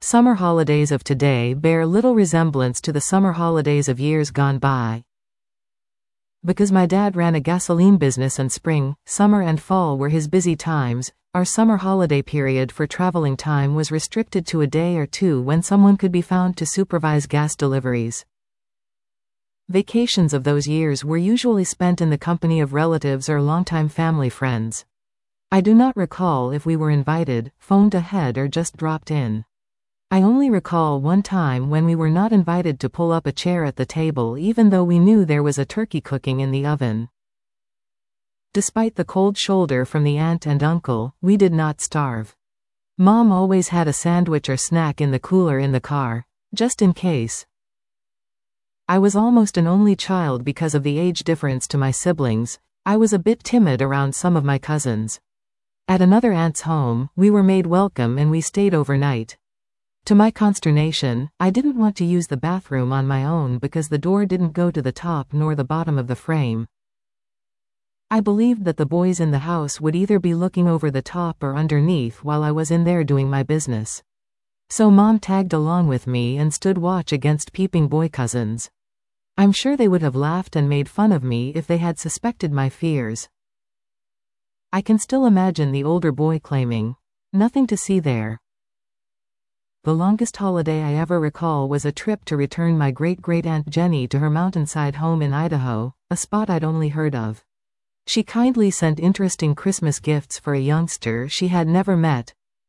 Summer holidays of today bear little resemblance to the summer holidays of years gone by. Because my dad ran a gasoline business and spring, summer and fall were his busy times, our summer holiday period for traveling time was restricted to a day or two when someone could be found to supervise gas deliveries. Vacations of those years were usually spent in the company of relatives or longtime family friends. I do not recall if we were invited, phoned ahead, or just dropped in. I only recall one time when we were not invited to pull up a chair at the table even though we knew there was a turkey cooking in the oven. Despite the cold shoulder from the aunt and uncle, we did not starve. Mom always had a sandwich or snack in the cooler in the car, just in case. I was almost an only child because of the age difference to my siblings. I was a bit timid around some of my cousins. At another aunt's home, we were made welcome and we stayed overnight. To my consternation, I didn't want to use the bathroom on my own because the door didn't go to the top nor the bottom of the frame. I believed that the boys in the house would either be looking over the top or underneath while I was in there doing my business. So Mom tagged along with me and stood watch against peeping boy cousins. I'm sure they would have laughed and made fun of me if they had suspected my fears. I can still imagine the older boy claiming, "Nothing to see there." The longest holiday I ever recall was a trip to return my great-great-aunt Jenny to her mountainside home in Idaho, a spot I'd only heard of. She kindly sent interesting Christmas gifts for a youngster she had never met.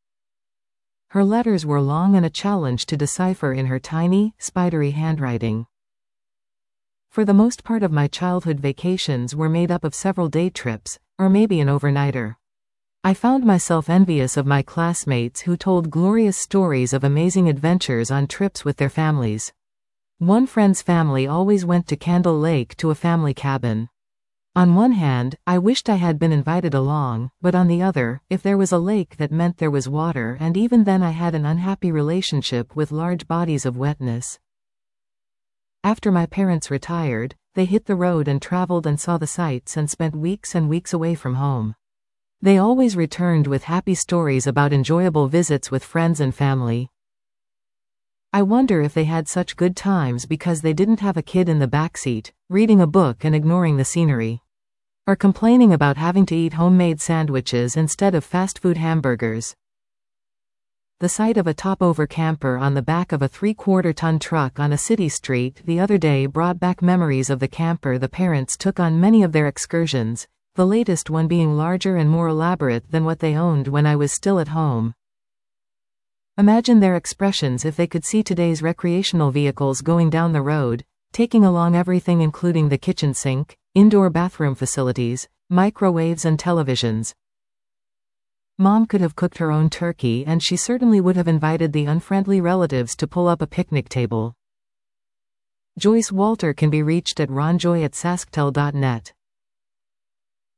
Her letters were long and a challenge to decipher in her tiny, spidery handwriting. For the most part of my childhood, vacations were made up of several day trips, or maybe an overnighter. I found myself envious of my classmates who told glorious stories of amazing adventures on trips with their families. One friend's family always went to Candle Lake to a family cabin. On one hand, I wished I had been invited along, but on the other, if there was a lake that meant there was water, and even then I had an unhappy relationship with large bodies of wetness. After my parents retired, they hit the road and traveled and saw the sights and spent weeks and weeks away from home. They always returned with happy stories about enjoyable visits with friends and family. I wonder if they had such good times because they didn't have a kid in the backseat, reading a book and ignoring the scenery. Or complaining about having to eat homemade sandwiches instead of fast food hamburgers. The sight of a top-over camper on the back of a 3/4-ton truck on a city street the other day brought back memories of the camper the parents took on many of their excursions, the latest one being larger and more elaborate than what they owned when I was still at home. Imagine their expressions if they could see today's recreational vehicles going down the road, taking along everything including the kitchen sink, indoor bathroom facilities, microwaves and televisions. Mom could have cooked her own turkey and she certainly would have invited the unfriendly relatives to pull up a picnic table. Joyce Walter can be reached at ronjoy@sasktel.net.